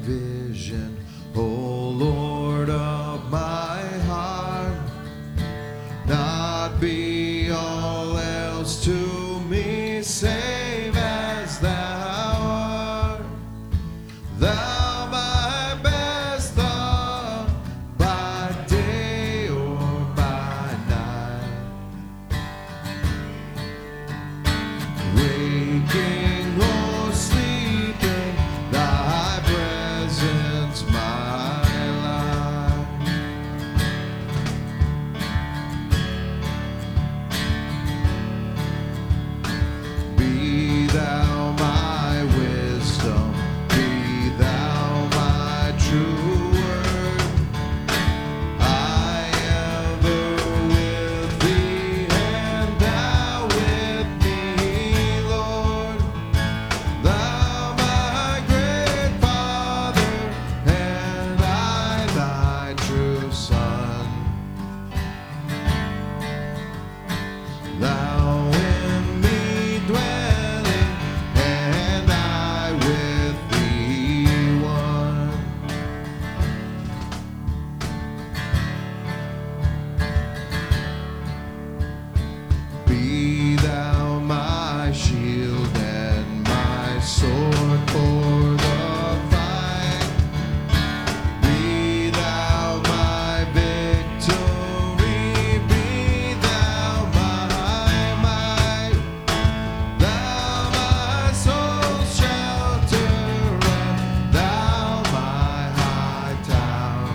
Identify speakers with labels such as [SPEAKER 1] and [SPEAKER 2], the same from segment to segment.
[SPEAKER 1] vision, O Lord of my heart. Not be all else to me, save as thou art. Thou my best thought, by day or by night. Waking or sleeping, thy presence my life. Be thou my wisdom, be thou my true word. I ever with thee, and thou with me, Lord. Thou my great Father, and I thy true Son. Thou in me dwelling, and I with thee one. Be thou my shield and my sword for the fight. Be thou my victory, be thou my might. Thou my soul's shelter, and thou my high tower.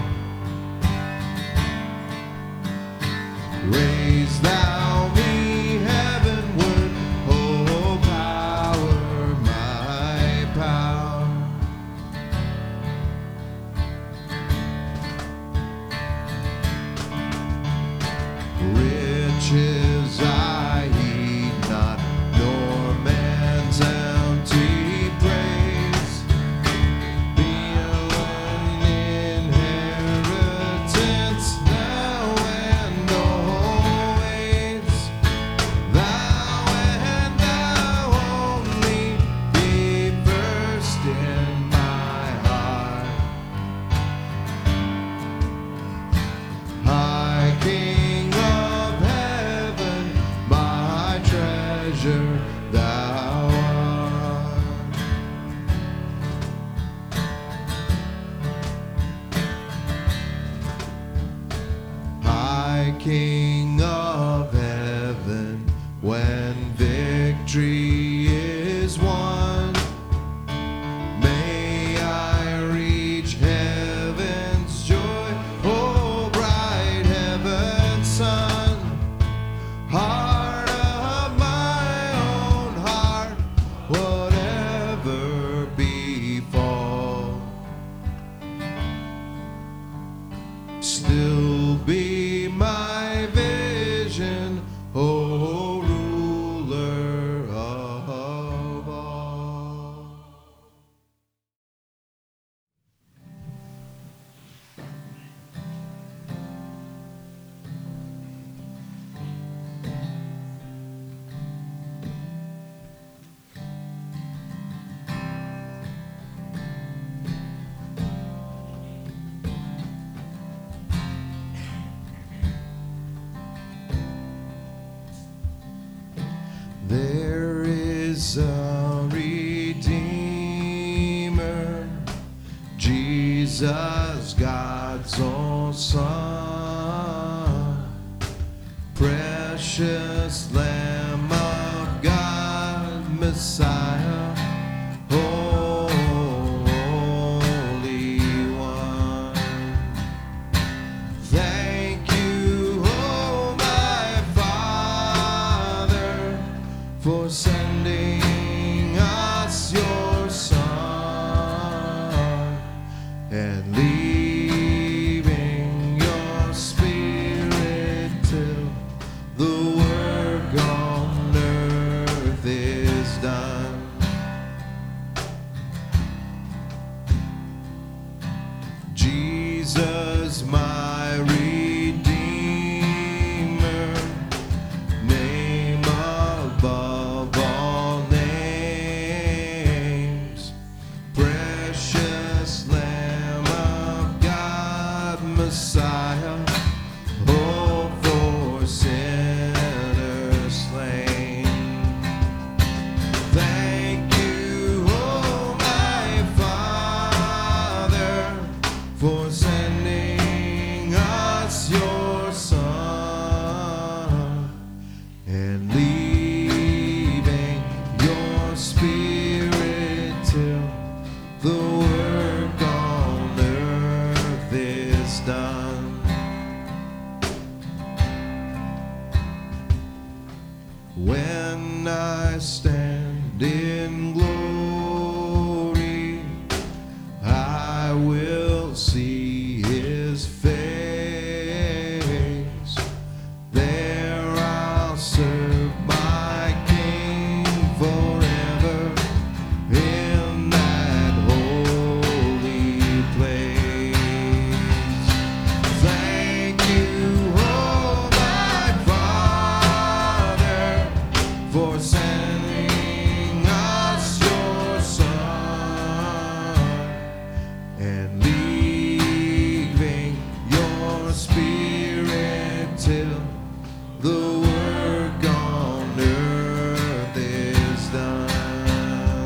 [SPEAKER 1] Raise thou me heavenward, O power, my power. Riches I heed not, nor man's empty praise. Beyond inheritance, now and always. Thou and thou only, be first in my heart. High King of heaven, my treasure thou art. High King of heaven, when victory is won, may I reach heaven's joy, oh bright heaven's sun. Heart of my own heart, whatever befall, still be my vision, O ruler of all. There is a Redeemer, Jesus, God's own Son, precious Lamb of God, Messiah, Holy One. Thank you, oh my Father, for sending us your Son and leaving your Spirit till the work on earth is done. Jesus, my Redeemer, name above all names, precious Lamb for sending us your Son and leaving your Spirit till the work on earth is done. When I stand in glory, I will see his face. There I'll serve my King forever in that holy place. Thank you, oh my Father, for sending us your Son and leaving your Spirit till the work on earth is done.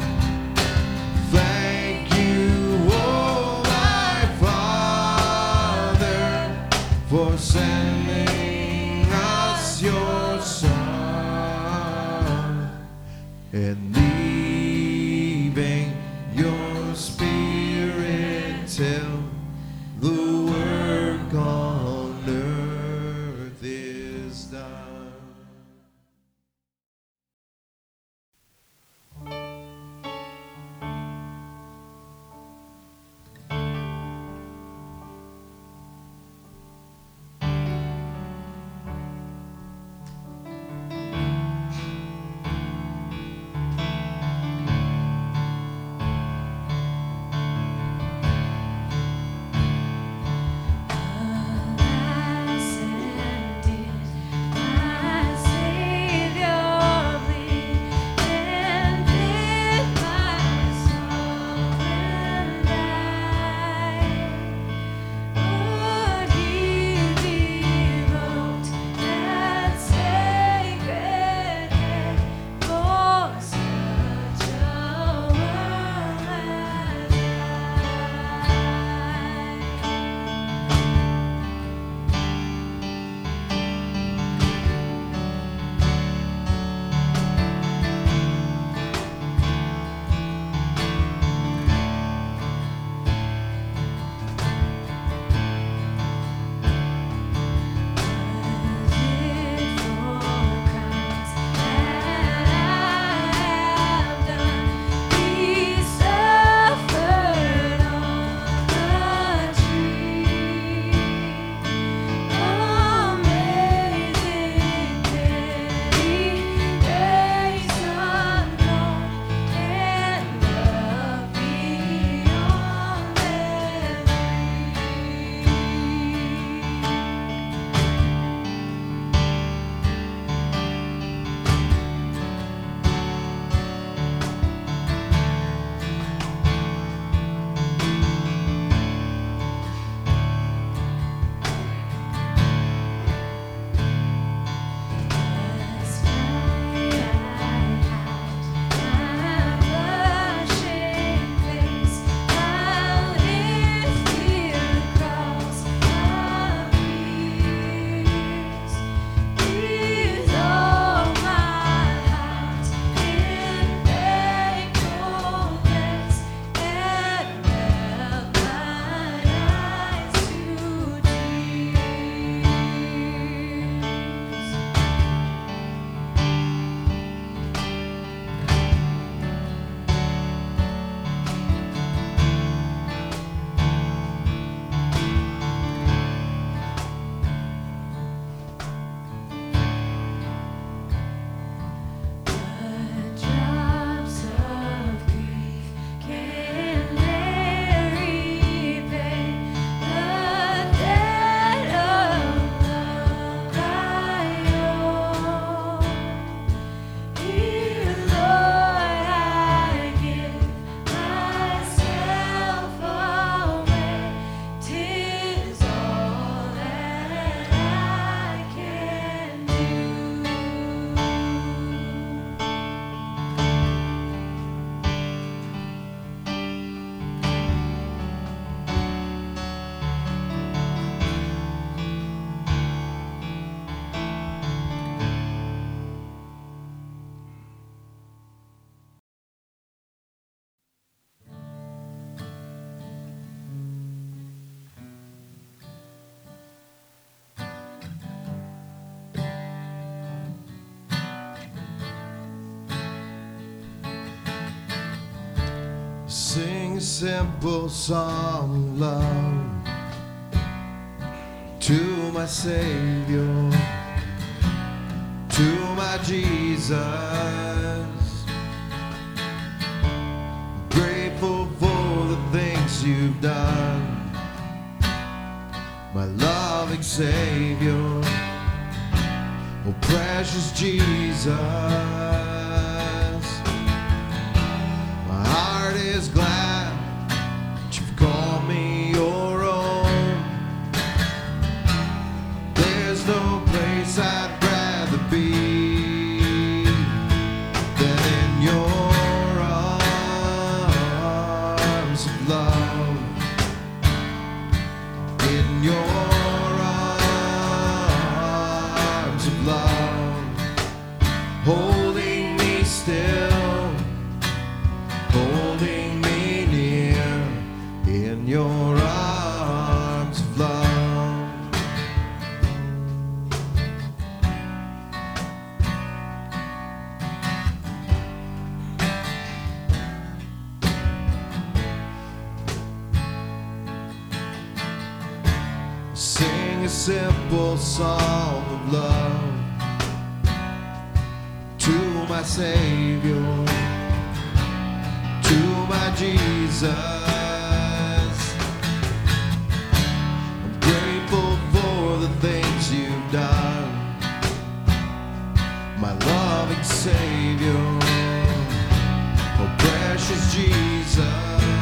[SPEAKER 1] Thank you, oh my Father, for sending us your Son and leaving your Spirit till the work on earth is done. Sing a simple song of love to my Savior, to my Jesus. Grateful for the things you've done, my loving Savior, oh precious Jesus. My heart is glad that you've called me your own. There's no place I'd rather be than in your arms of love. In your arms of love, holding me still, holding me near, in your arms of love. Sing a simple song of love to my Savior, to my Jesus. I'm grateful for the things you've done, my loving Savior, oh precious Jesus.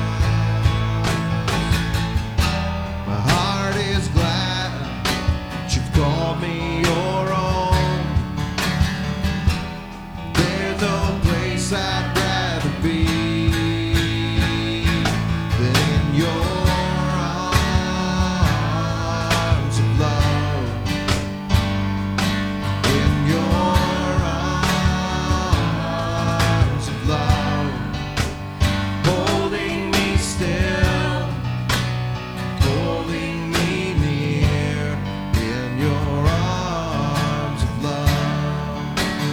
[SPEAKER 1] My heart is glad that you've called me your own. There's no place I'd rather be than in your arms of love. In your arms of love, holding me still, holding me near, in your arms of love.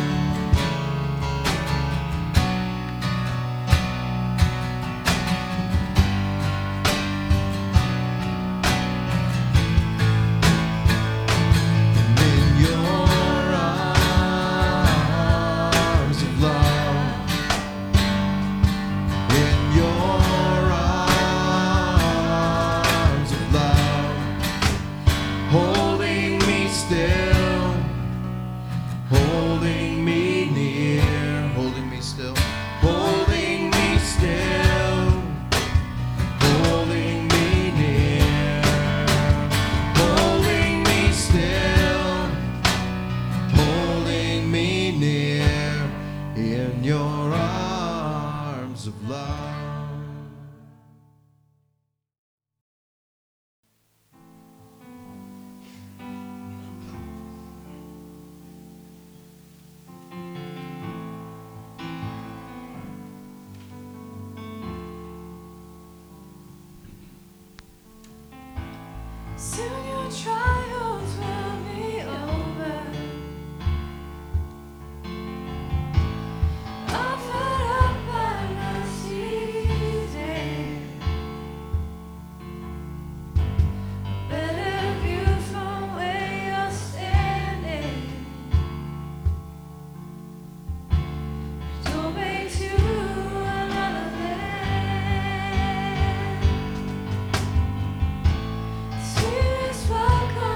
[SPEAKER 1] And in your arms of love, in your arms of love, holding me still, holding me near, holding me still, holding me still, holding me near, holding me still, holding me near, in your arms of love.
[SPEAKER 2] Soon your trials will be over. Offered up by mercy's hand. Better view from where you're standing. Doorway to another land. Serious welcome.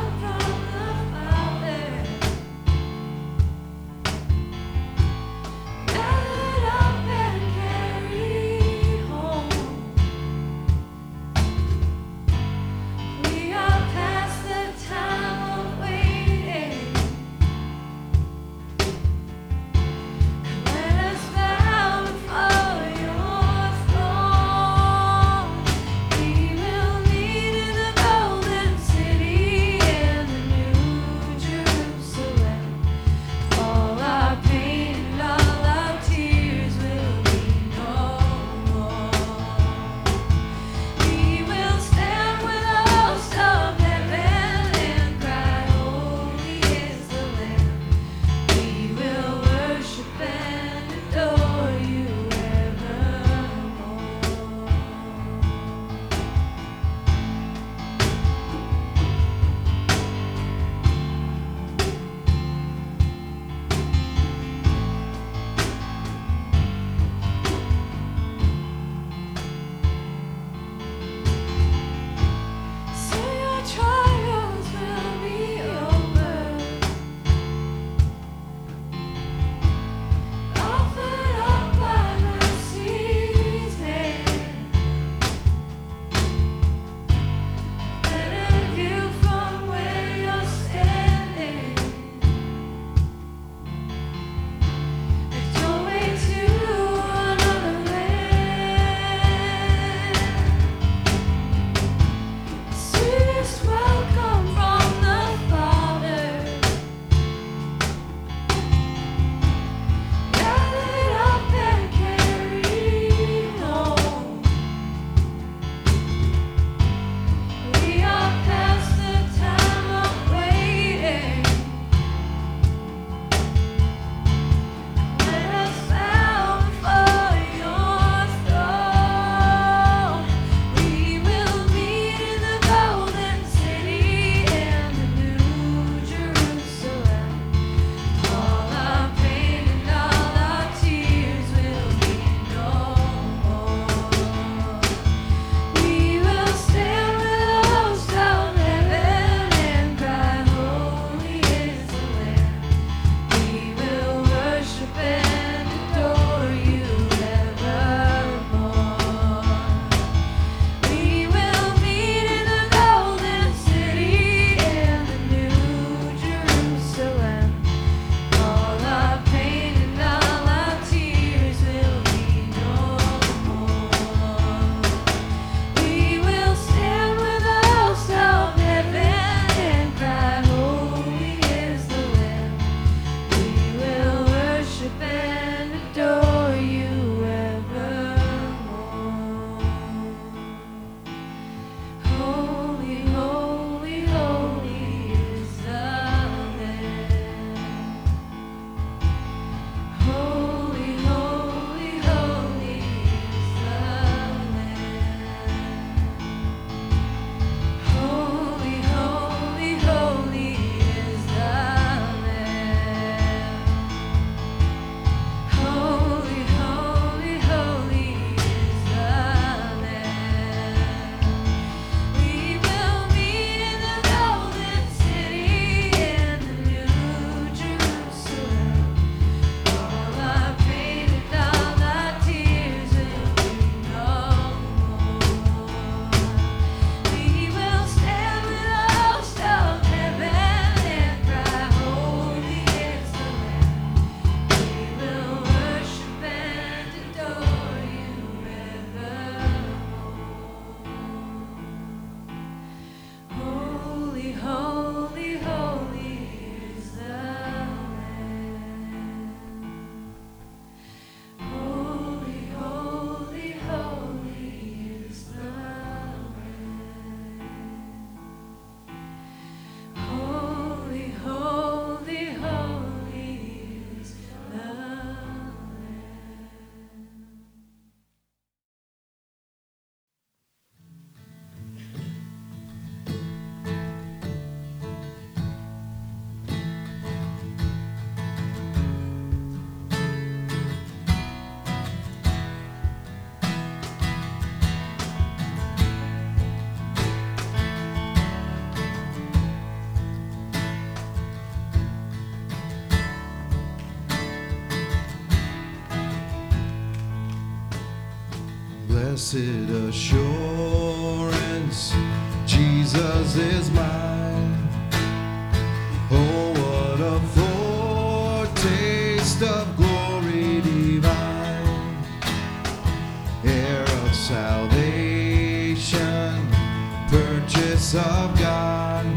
[SPEAKER 1] Blessed assurance, Jesus is mine. Oh, what a foretaste of glory divine, heir of salvation, purchase of God,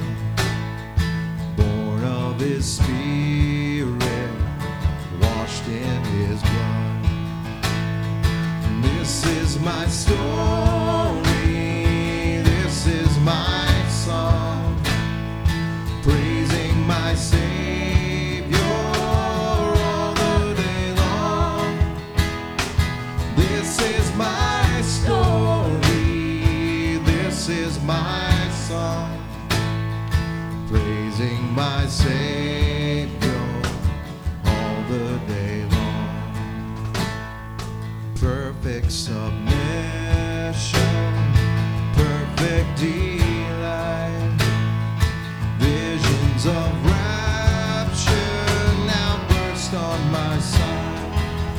[SPEAKER 1] born of His Spirit, washed in His blood. This is my story, this is my song, praising my Savior all the day long. This is my story, this is my song, praising my Savior all the day long. Perfect submission, perfect delight, visions of rapture now burst on my sight.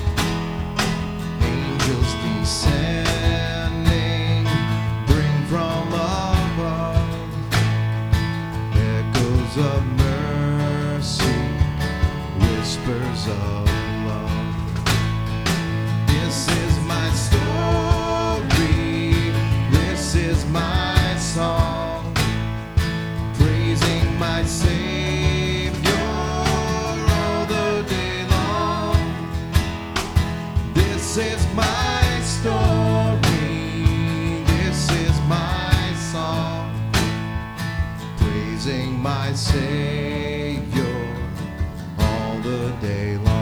[SPEAKER 1] Angels descending, bring from above echoes of mercy, whispers of love. This is my story, this is my song, praising my Savior all the day long. This is my story, this is my song, praising my Savior all the day long.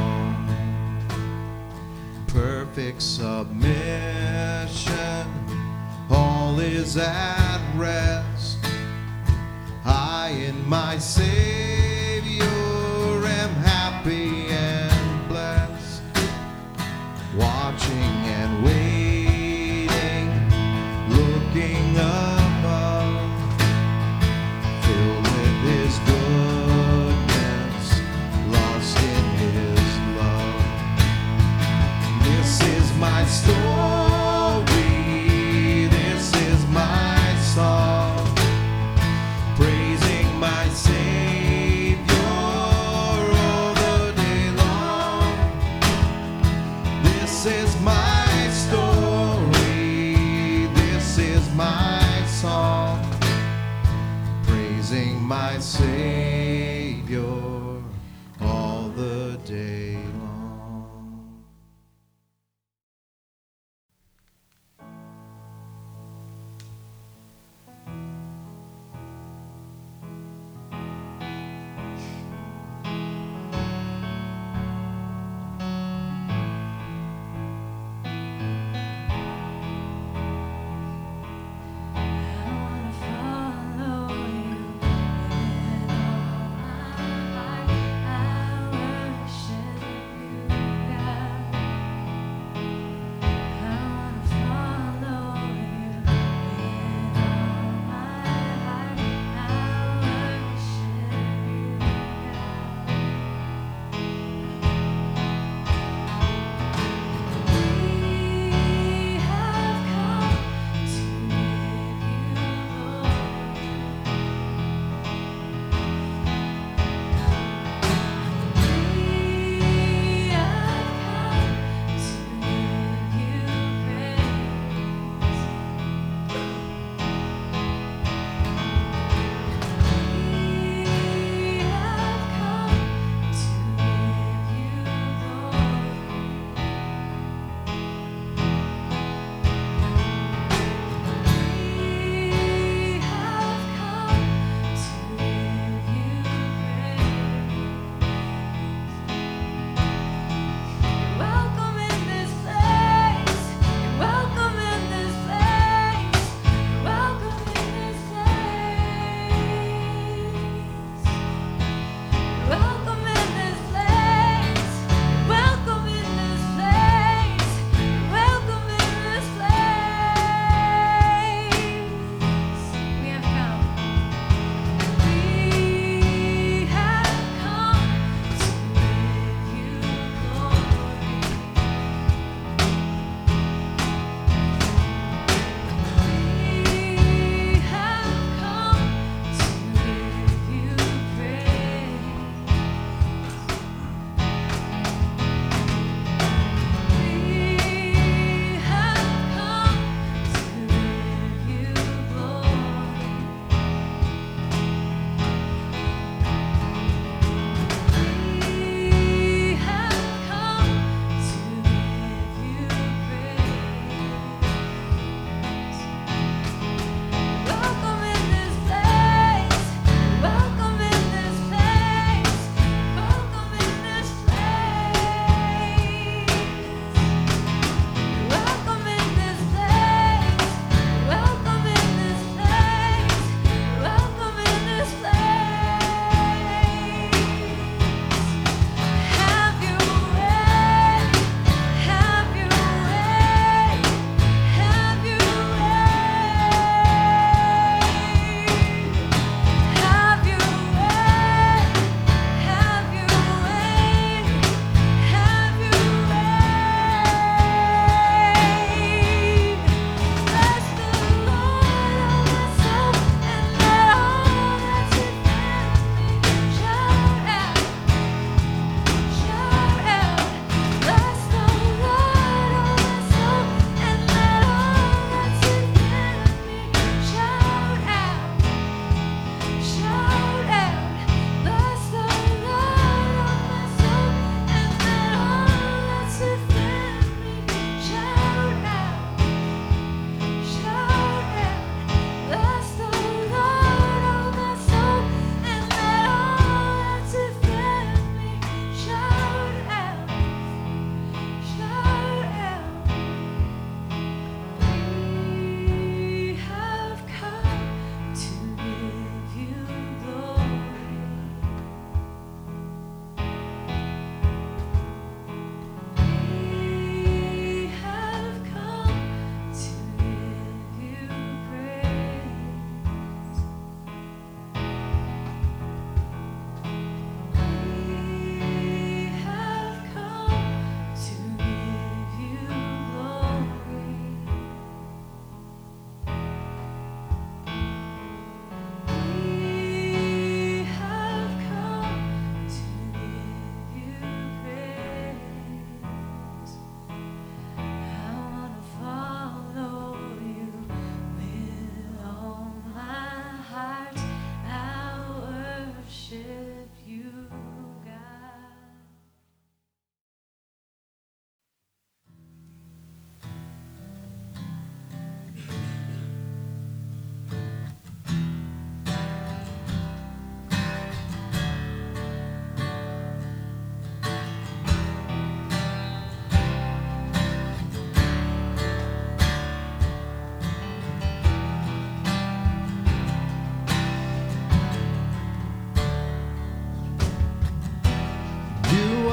[SPEAKER 1] Perfect submission, all is at rest. I in my Savior am happy and blessed, watching and waiting, looking above, filled with His goodness, lost in His love. This is my story, this is my song, praising my Savior all the day long. This is my story, this is my song, praising my Savior all the day long.
[SPEAKER 2] I wanna follow you with all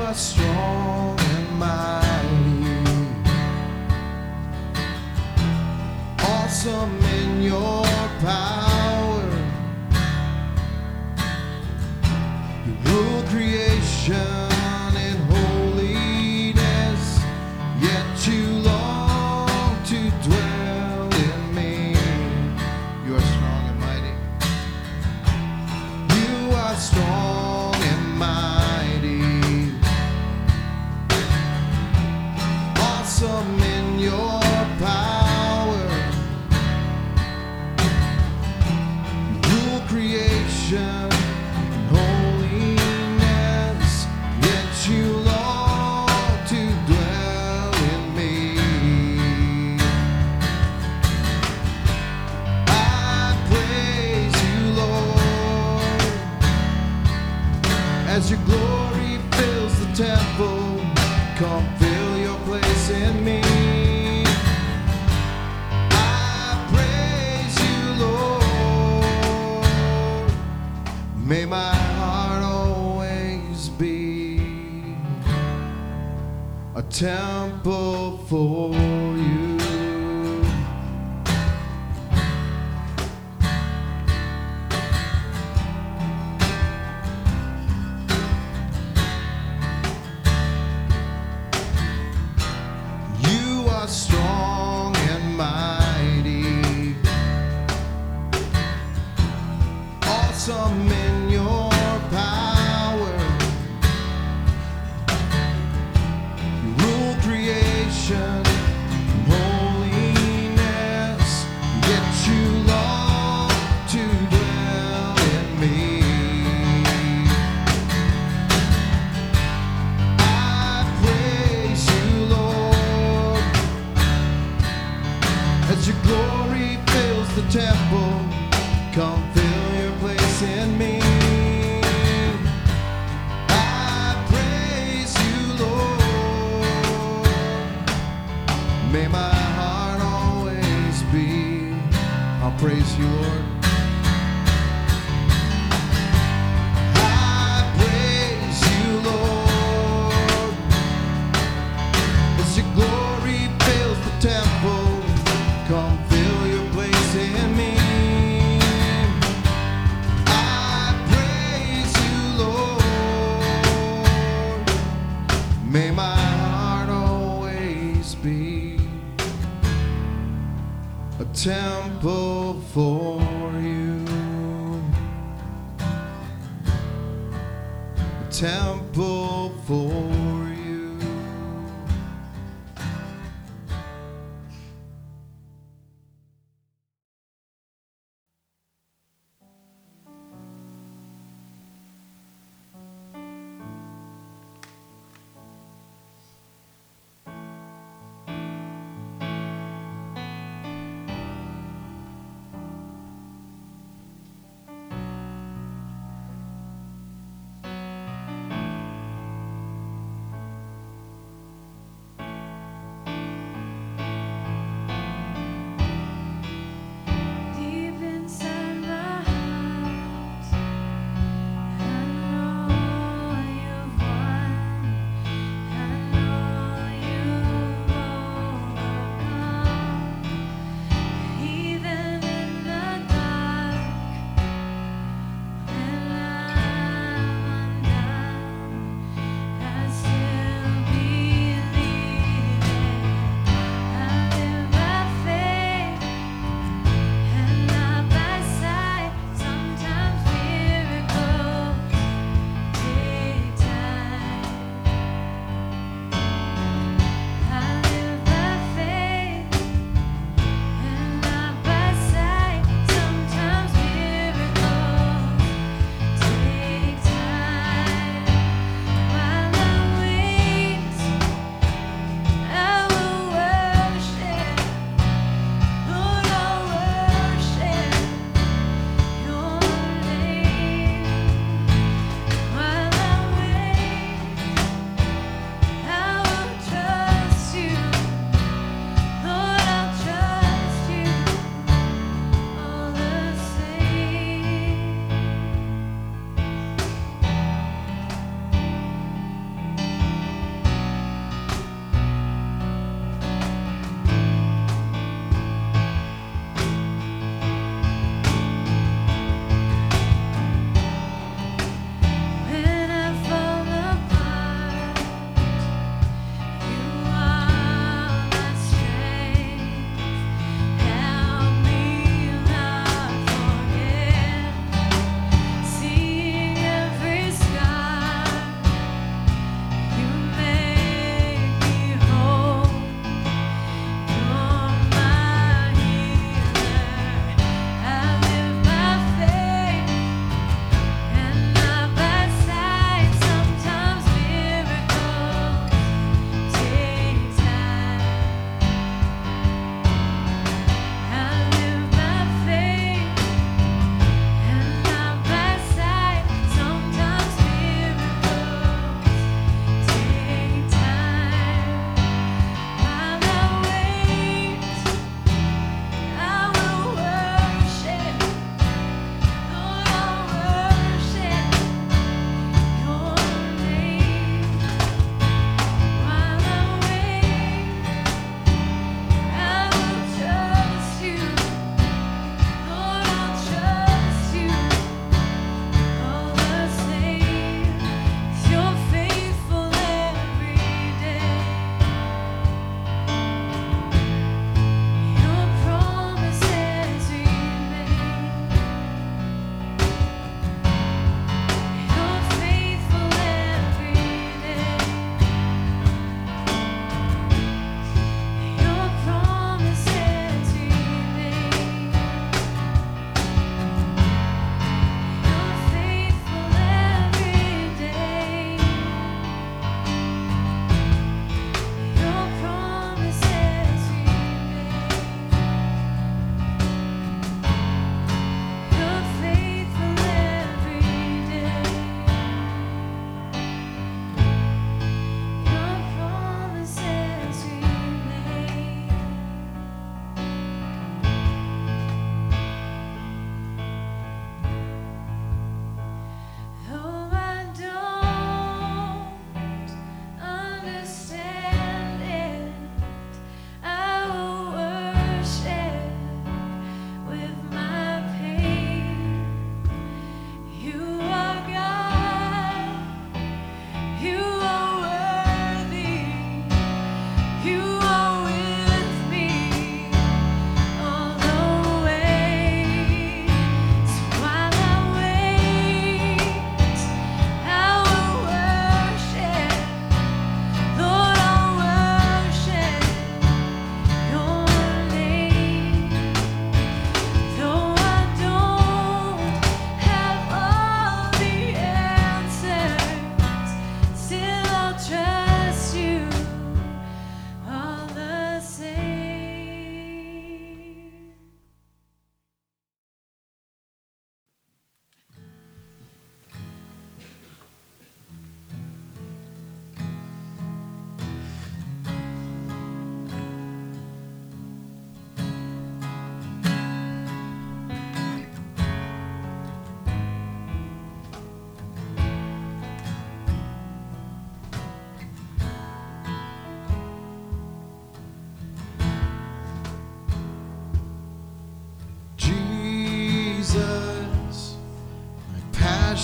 [SPEAKER 1] are strong and mighty, awesome in your power. You rule creation in holiness, yet you long to dwell in me. You are strong and mighty. You are strong and mighty, awesome in your power. You rule creation in holiness, yet you long to dwell in me. I praise you, Lord, as your glory fills the temple. Come fill your place in me. I praise you, Lord. May my heart always be a temple for you. You are strong and mighty, awesome in your power. You rule creation in holiness, yet you long to dwell in me. I praise you, Lord, as your glory fills the temple. Come fill your place in me. I praise you, Lord. May my heart always be. I'll praise you, Lord. I praise you, Lord, as your glory fills the temple. Come fill your place in me. I praise you, Lord. May my heart always be a temple for you. A temple for you.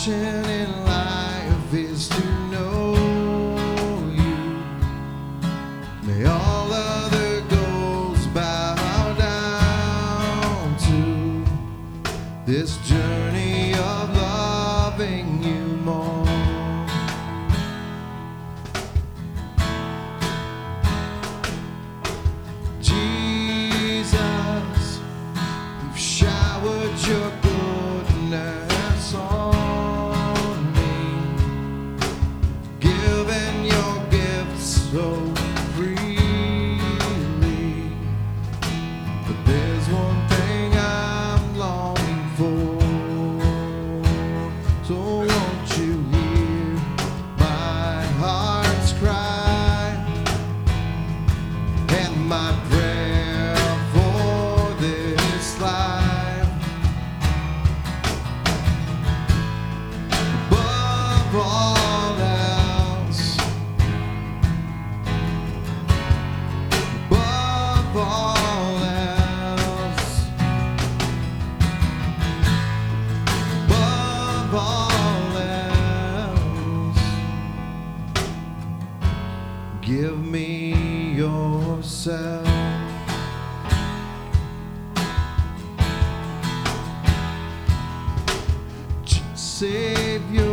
[SPEAKER 1] passion in life is to know you. May all other goals bow down to this journey of loving you more. Jesus, you've showered your goodness on me, giving your gifts so freely. But there's one thing I'm longing for, so won't you hear my heart's cry and my prayer for this life? Above all else, above all else, above all else, give me yourself. Savior,